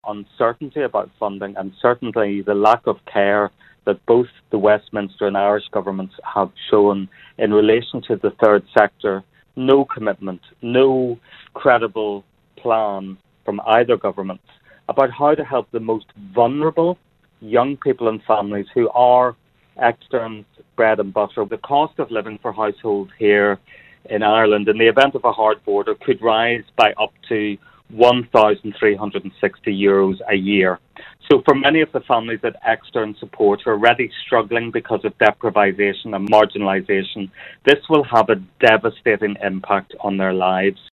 uncertainty about funding and certainly the lack of care that both the Westminster and Irish governments have shown in relation to the third sector. No commitment, no credible plan from either government about how to help the most vulnerable young people and families who are externs, bread and butter. The cost of living for households here in Ireland, in the event of a hard border, could rise by up to €1,360 a year. So for many of the families that extern support are already struggling because of deprivation and marginalisation, this will have a devastating impact on their lives.